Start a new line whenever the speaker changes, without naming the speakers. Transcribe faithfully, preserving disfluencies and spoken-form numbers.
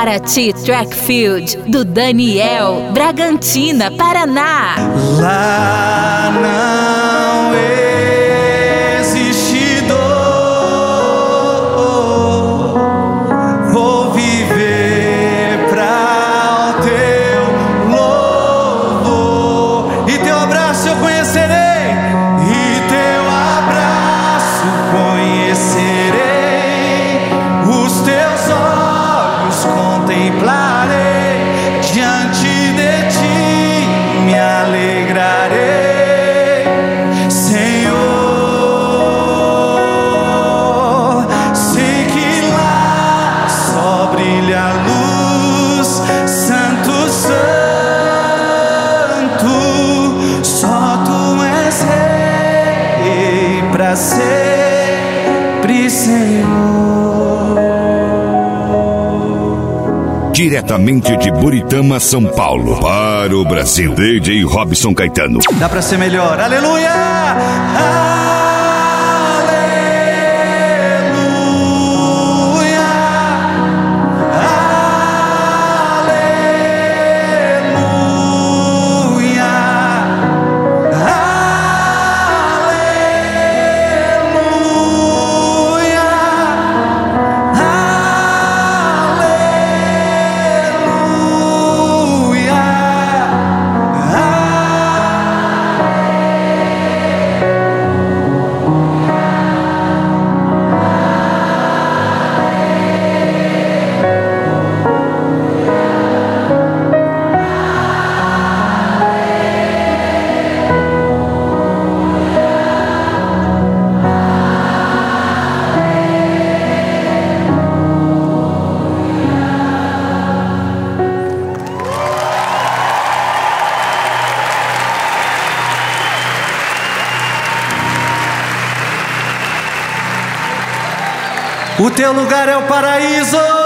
Paraty Track Field, do Daniel, Bragantina, Paraná.
Lá não existe dor, vou viver pra o teu louvor, e teu abraço eu conhecerei, e teu abraço conhecerei, os teus olhos contemplarei, diante de ti me alegrarei, Senhor. Sei que lá só brilha a luz, Santo, Santo, só tu és Rei pra sempre, Senhor.
Diretamente de Buritama, São Paulo, para o Brasil, D J Robson Caetano.
Dá pra ser melhor, aleluia! Aleluia! Aleluia! O teu lugar é o paraíso.